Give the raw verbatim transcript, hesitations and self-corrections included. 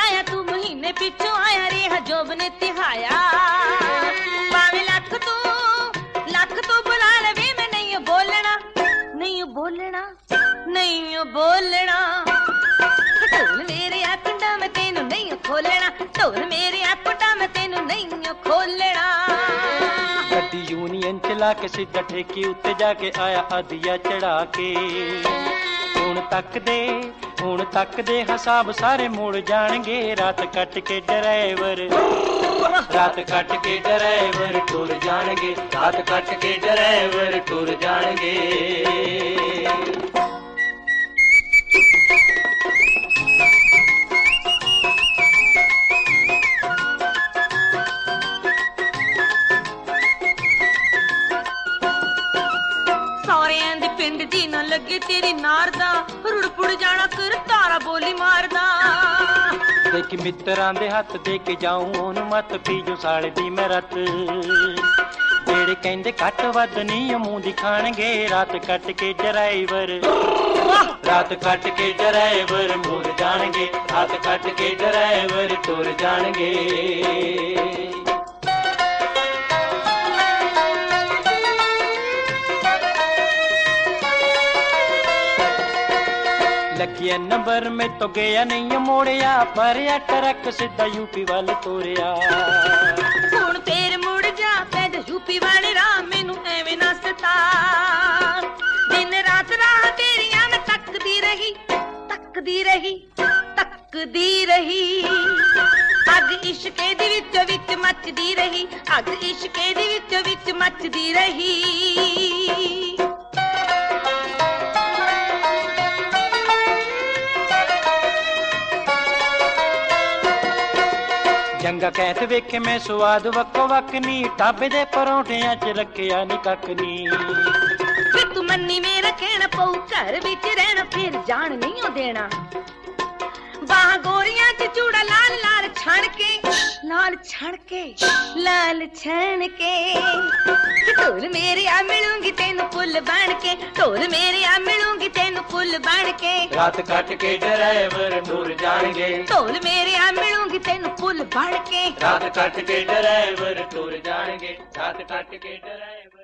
आया तू महीने पिछू आया रेहा जोब ने तिहाया भावे लख तू लख तू बुला लवे मैं नहीं बोलना नहीं बोलना नहीं बोलना ढोल मेरे आ कुंडा मैं तेनू नहीं खोलना ढोल मेरे आ कुंडा मैं तेनू नहीं खोलना गड्डी यूनियन चला के सीधा ठेकी उत्ते जाके आया अदिया चढ़ा के हुण तक दे हुण तक दे हिसाब सारे मुड़ जाणगे रात कट के ड्राइवर रात कट के ड्राइवर टुर जाणगे रात कट के ड्राइवर टुर जाणगे पिंड दी ना लगे तेरी नारदा रुड़ पुड़ जाना कर तारा बोली मारदा देख मित्रां दे हथ दे के जाऊं ओनू मत पीजो साले दी मैं रत जेड़े कहंदे घट वध नहीं मूंह दिखाणगे रात कट के ड्राइवर रात कट के ड्राइवर मुड़ जाणगे रात कट के ड्राइवर टुर जाणगे लखिया नंबर में तो गया नहीं मोड़िया पर ट्रक सीधा यूपी वाल तोरिया हुण फेर मुड़ जा पैद यूपी वाले राह मैनू एवें ना सता दिन रात राह तेरियां मैं तकदी रही तकदी रही तकदी रही अग इश्के दे विच विच मचदी रही अग इश्के दे विच विच मचदी रही जंगा कहत वेखे मैं स्वाद वक्को वक नी ढाबे दे परौंठियां च रखिया नी कख नी फिर तू मन्नी मेरा कहना पऊ घर विच रहना फिर जान नहीं देना बाह गोरियां च चूड़ा लाल लाल छण के लाल छण के लाल छण के ढोल मेरे आ मिलूंगी तेनू फुल बन के ढोल मेरे आ मिलूंगी तेनू फुल बन के रात कट के ड्राइवर टुर जाणगे ढोल मेरे आ मिलूंगी तेनू फुल बन के रात कट के ड्राइवर टुर जाणगे रात कट के ड्राइवर